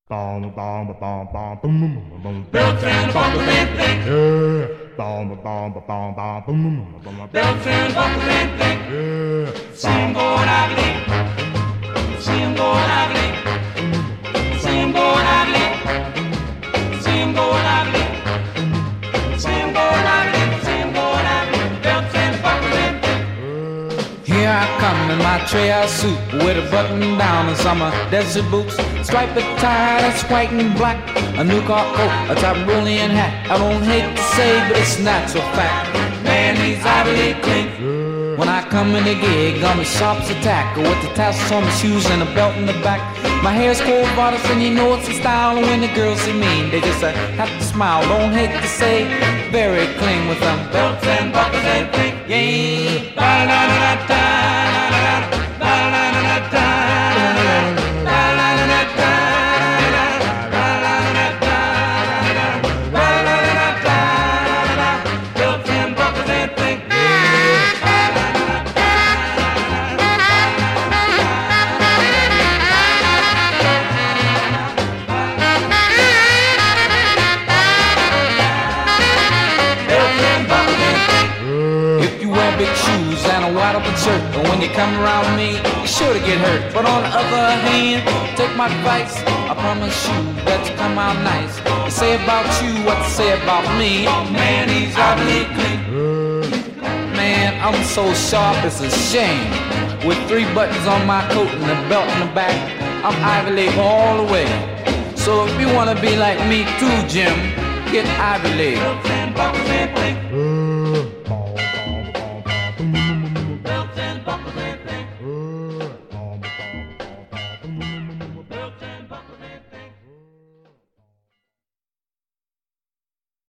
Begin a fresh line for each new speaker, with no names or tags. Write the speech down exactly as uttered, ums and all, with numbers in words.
Belts and buckles and things.
Yeah.
Belts and buckles and things.
Yeah.
See 'em going ugly. See 'em going ugly. See 'em going ugly. See 'em going ugly. See 'em going ugly. See 'em going ugly. Belts and buckles and things.
Here I come in my treehouse suit with a button down and some uh, desert boots, striped tie that's white and black, a new car coat, a Tyrolean hat. I don't hate to say, but it's natural fact. Man, he's idly clean. When I come in the gig, I'm as sharp as a tack, with the tassels on my shoes and a belt in the back. My hair's cold bodice and you know it's a style. And when the girls see me, they just uh, have to smile. Don't hate to say, very clean with them belts and buckles and things. Yeah, ba-da-da-da-da, ba-da-da-da-da, ba-da-da-da-da, ba-da-da-da-da, belts and buckles and things. Big shoes and a wide open shirt, and when you come around me, you're sure to get hurt. But on the other hand, take my advice, I promise you that you come out nice. You say about you what you say about me. Man, he's ugly clean. Man, I'm so sharp, it's a shame. With three buttons on my coat and a belt in the back, I'm Ivy League all the way. So if you wanna be like me too, Jim, get Ivy League.